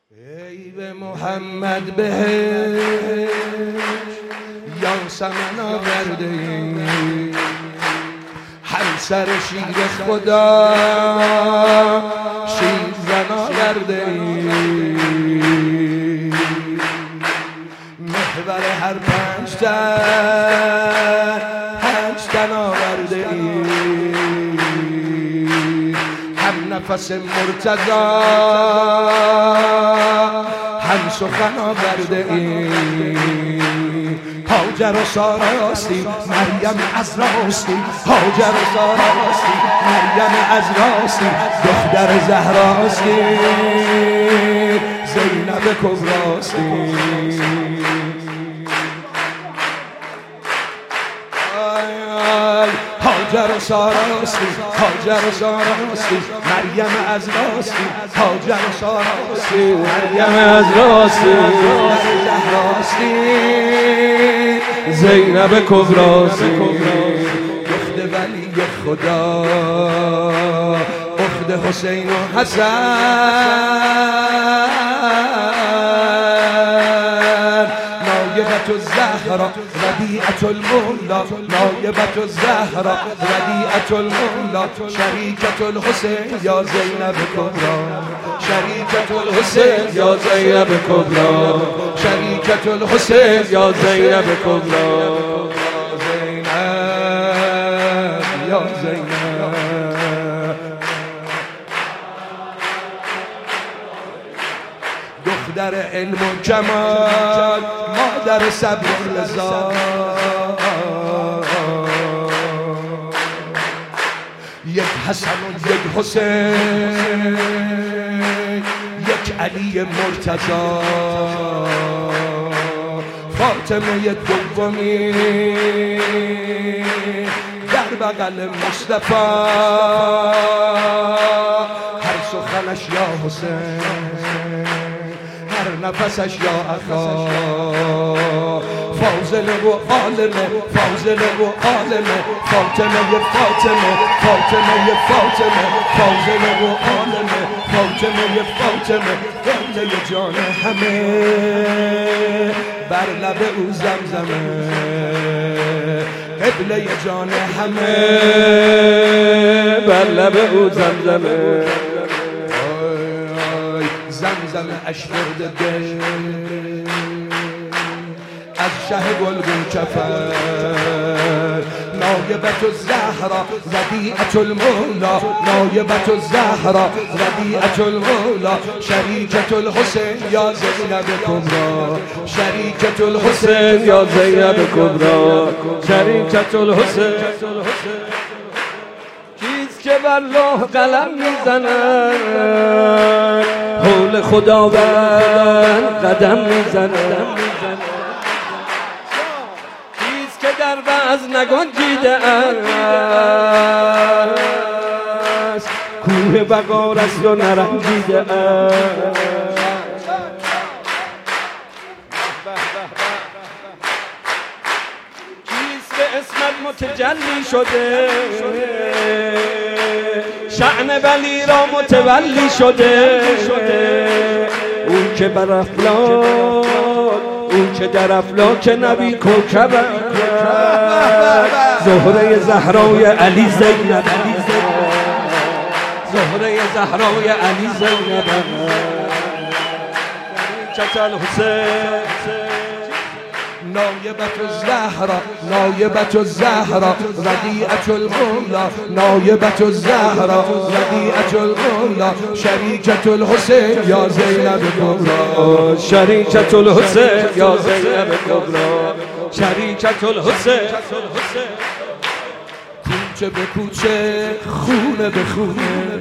ای به محمد بهش یا سمن آورده ای، همسر شیر خدا شیر زن آورده ای، محور هر پنج تن آورده ای، هم نفس مرتضی هم سخن آورده ای، هاجر و سارا راستی مریم از راستی، هاجر و سارا راستی مریم از راستی، دختر زهراستی زینب کبراستی. هاجر و سارا راستی، هاجر و سارا راستی مریم از راستی، هاجر و سارا راستی مریم از راستی، زهراستی زینب کبراستی، دخت ولی خدا اخت حسین و حسن، نایبت الزهرا ربیعة المولا، نایبت الزهرا ربیعة المولا، شریکة الحسین یا زینب کبرا، شریکة الحسین یا زینب کبرا، شریکة الحسین یا زینب کبرا، زینب یا زینب. دختر علم و جمال مادر صبر و رضا، یک حسن و یک حسین یک علی مرتضی، فاطمه دومی در بغل مصطفی، هر سخنش یا حسین هر نفسش یا اخا، فاضل و عالمه فاضل و عالمه، فاطمه فاطمه فاطمه فاطمه، فاضل و عالمه فاطمه فاطمه، قبله جان همه بر لب او زمزمه، قبله جان همه بر لب او زمزمه، زمزم اشبرد دل از شه گلگون چفر، نایبت الزهرا ربیعة المولا، نایبت الزهرا ربیعة المولا، شریکة الحسین یا زینب کبرا، شریکة الحسین یا زینب کبرا، شریکة الحسین که بر لوح قلم میزنن، حول خداوند قدم میزنن، چیز که در بعض نگنجیده است، کوه بقار است و نرنجیده است، چیز که اسمت متجلی شده، شأن ولی را متولی شده، اون که بر افلاک اون که در افلاک نبی کوکب، زهره زهرای علی زینب، زهره زهرای علی زینب، چتل حسین نایبت الزهرا نایبت الزهرا ربیعة المولا، نایبت الزهرا ربیعة المولا، شریکة الحسین یا زینب کبرا، شریکة الحسین یا زینب کبرا، شریکة الحسین، کوچه به کوچه خونه به خونه،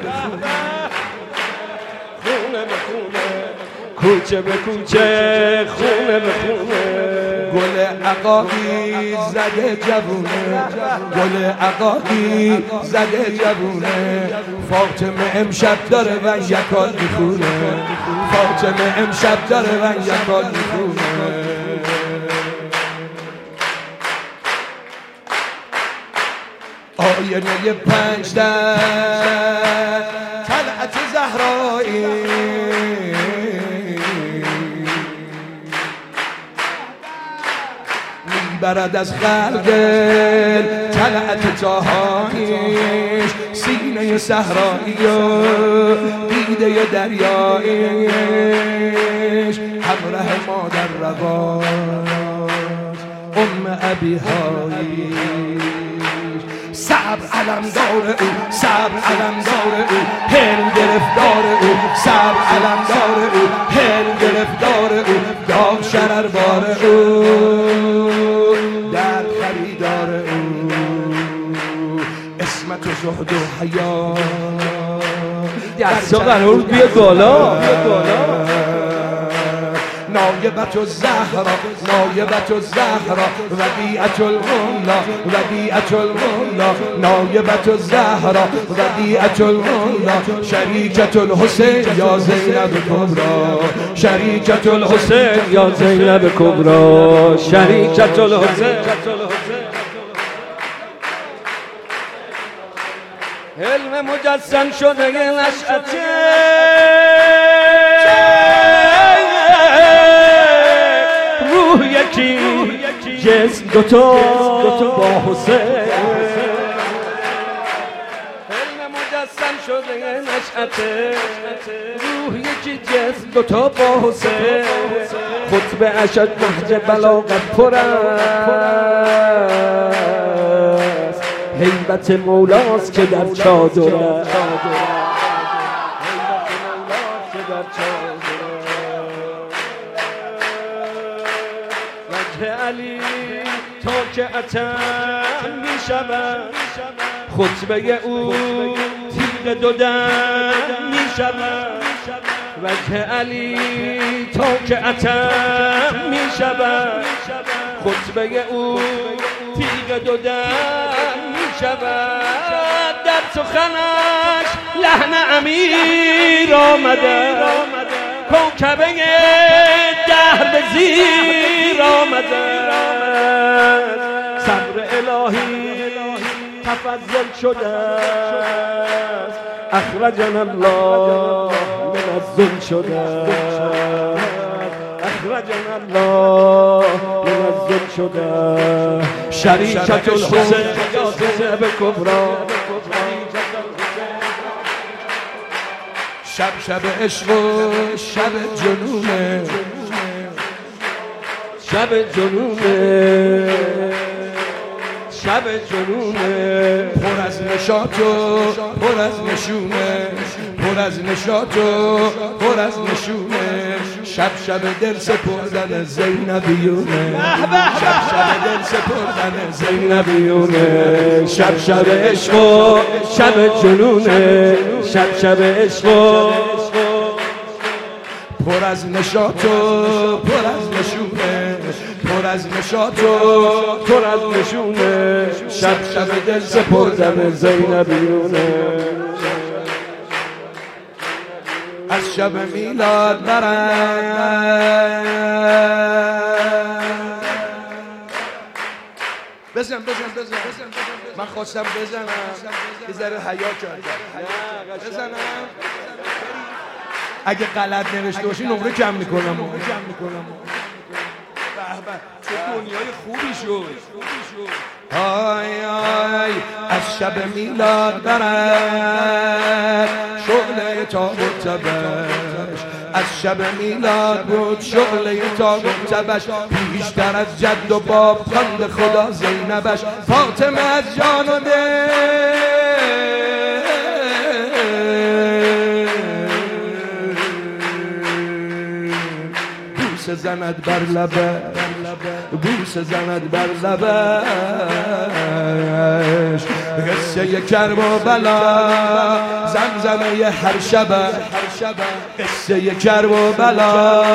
خونه به خونه، کوچه به کوچه خونه به خونه، گل عقاقی زده جوونه، گل عقاقی زده جوونه، فاطمه امشب داره و یکال میخونه، فاطمه امشب داره و یکال میخونه، آینه پنج در طلعت زهرایی میبرد از خلق طلعت تاهایش سینه صحرایی و دیده دریایش همراه مادر رواز ابیهایش صبر علم داره او صبر علم داره او هل گرفتار او صبر علم داره او هل گرفتار او داغ شرر بار او در خریدار او اسمت و زهد و حیا دستا قرار بیاد بالا نایبت الزهرا نایبت الزهرا ودیعت الملا ودیعت الملا نایبت الزهرا ودیعت الملا شریکت الحسین یا زینب کبرا شریکت الحسین یا زینب کبرا شریکت الحسین علم مجسم شده نشأته روح یکی جسم دوتا با حسین علم مجسم شده نشأته روح یکی جسم دوتا با حسین خطب اشد نهج بلاغت پر است هیبت مولاست که در چادر است علی تا که اتم می شود خطبه او تیغ دو دم می شود وجه علی تا که اتم می شود خطبه او تیغ دو دم می شود در سخنش لحن امیر آمده کوکبه دهر به زیر آمده صبر الهی تفضل شده اخرجنا الله من الذل شده اخرجنا الله من الذل شده شریکت الحسین یا زینب کبرا شب شب عشق و شب جنونه شب جنونه شب جنونه پر از نشاط و پر از نشونه پر از نشاط و پر از نشونه شب شب دل سپردن زینبیونه شب شب دل سپردن زینبیونه شب شب عشق و شب جنونه شب شب عشق و پر از نشاط و پر از نشونه پر از نشاط و پر از نشونه شب شب دل سپردن زینبیونه از شب میلاد برن بزن من خواستم بزنم یه ذره حیا کردم بزنم اگه غلط نوشته باشی نمره کم میکنم چه دنیای خوبی شد آی آی از شب میلاد برد شعله تابوت تبش از شب میلاد بود شعله تابوت تبش پیشتر از جد و باب خواند خدا زینبش فاطمه از جان و دل بوسه زند بر لبه بوسه زند بر لبش قصه کرب و بلا زمزمه هر شبه قصه کرب و بلا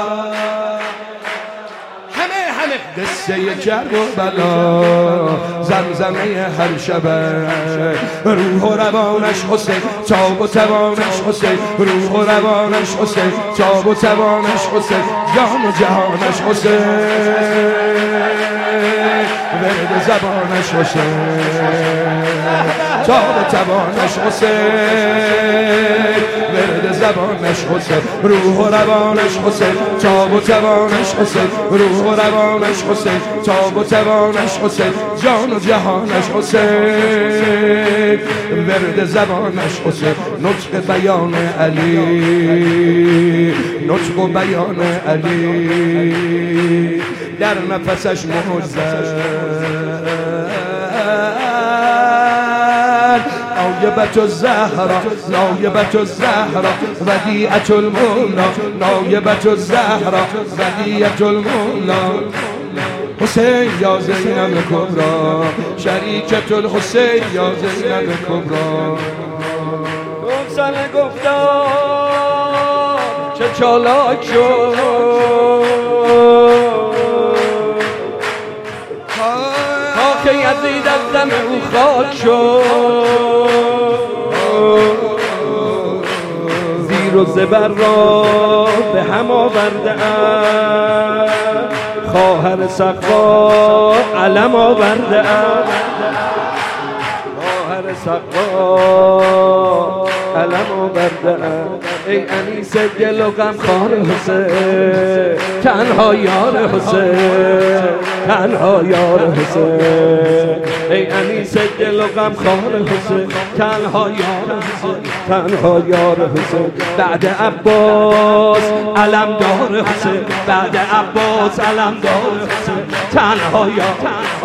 قصه کرب و بلا زمزمه هر شبه روح و روانش حسین تاب و توانش حسین روح و روانش حسین تاب و توانش حسین جان و جهانش حسین ورد زبانش حسین تاب و توانش حسین ورد زبانش حسین، روح و روانش حسین، تاب و توانش حسین، روح و روانش حسین، تاب و توانش حسین، جان و جهانش حسین، ورد زبانش حسین، نطق بیان علی، نطق و بیان علی، در نفسش معجزه نایبة الزهرا، نایبة الزهرا، ودیعة المولا، نایبة الزهرا، ودیعة المولا، حسین یا زینب کبرا، شریکة الحسین یا زینب کبرا. گفتن گفتار چه چالاک شد، که یزید از دم او خاک شد، زیر و زبر را به هم آورده ام، خواهر سقا علم آورده ام، خواهر سقا علم آورده ام. ای انیس دل و غم خوار حسین، تنها یار حسین، تنها یار حسین. ای انیس دل و غم خوار حسین، تنها یار حسین، تنها یار حسین. بعد عباس علم دار حسین، بعد عباس علم دار حسین، تنها یار،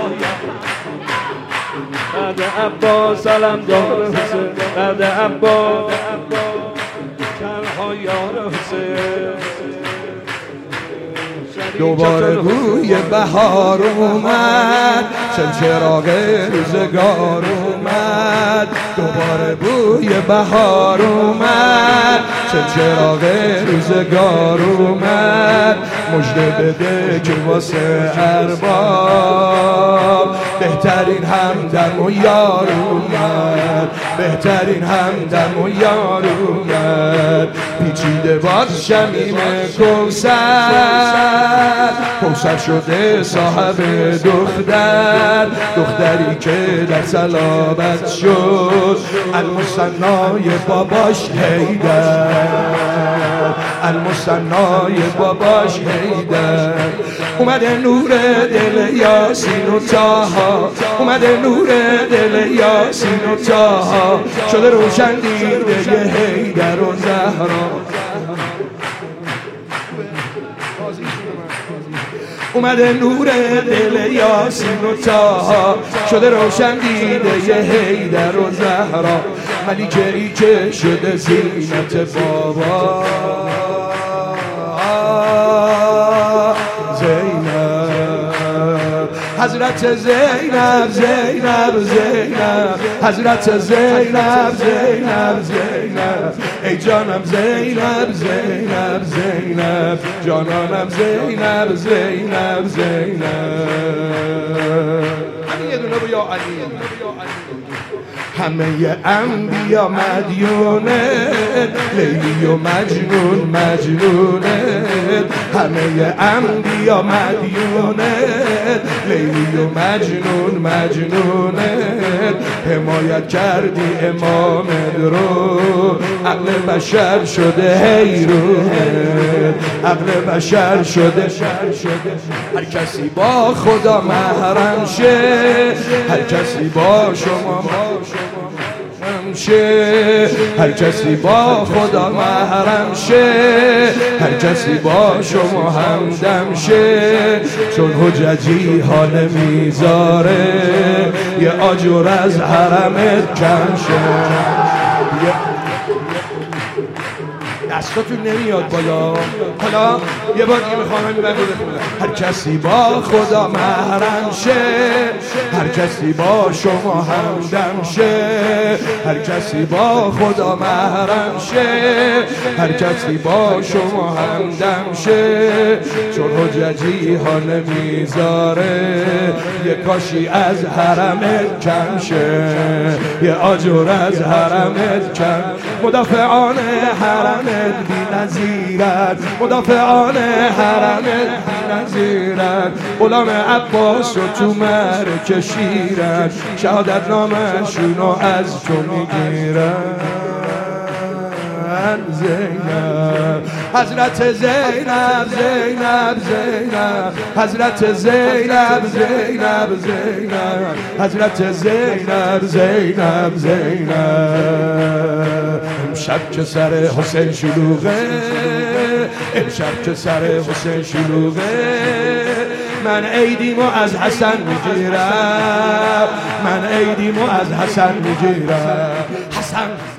بعد عباس علم دار حسین، بعد عباس تنها یار حسین. دوباره بوی بهار اومد، چراغ روزگار اومد، دوباره بوی بهار اومد، چراغ روزگار اومد. مژده بده که واسه ارباب بهترین همدم و یار اومد، بهترین همدم و یار اومد. پیچیده باز شمیم کوثر، کوثر شده صاحب دختر، دختری که در صلابت شد المثنای باباش حیدر، المثنای باباش حیدر. اومده نور دل یاسین و طاها، اومده نور دل یاسین و طاها، شده روشن دیده حیدر و زهرا. اومده نور دل یاسین و طاها، شده روشن دیده حیدر و زهرا. ملیکه ای که شده زینت بابا زینب، حضرت زینب زینب زینب، حضرت زینب زینب زینب. ای جانم زینب زینب زینب، جانانم زینب زینب زینب. همین یه دونه یا علی. همه انبیا مدیونت، لیلی و مجنون مجنونت. همه انبیا مدیونت، لیلی و مجنون مجنونت. حمایت کردی امام رو، عقل بشر شده حیرونت، عقل بشر شده. هر کسی با خدا محرم شه، هر کسی با شما شه، هر کسی با خدا محرم شه، هر کسی با شما همدم شه. چون حججی حال میذاره، یه آجر از حرمت کم شه. دستاتون نمیاد بالا. حالا یه بار دیگه میخوام همین بند رو بخونم. هر کسی با خدا محرم شه، هر کسی با شما همدم شه، هر کسی با خدا محرم شه، هر کسی با شما همدم شه. چون حججی ها نمیذاره، یه کاشی از حرمت کم شه، یه آجر از حرمت کم. مدافعان حرمت بی نظیرت، مدافعان حرمت بی نظیرت. غلام عباس رو تو مرکه شیرن، شهادت نامشون رو از تو میگیرن. من زینب حضرت زینب زینب زینب حضرت زینب زینب زینب حضرت زینب زینب زینب امشب که سر حسین شلوغه امشب که سر حسین شلوغه من عیدیمو از حسن میگیرم من عیدیمو از حسن میگیرم حسن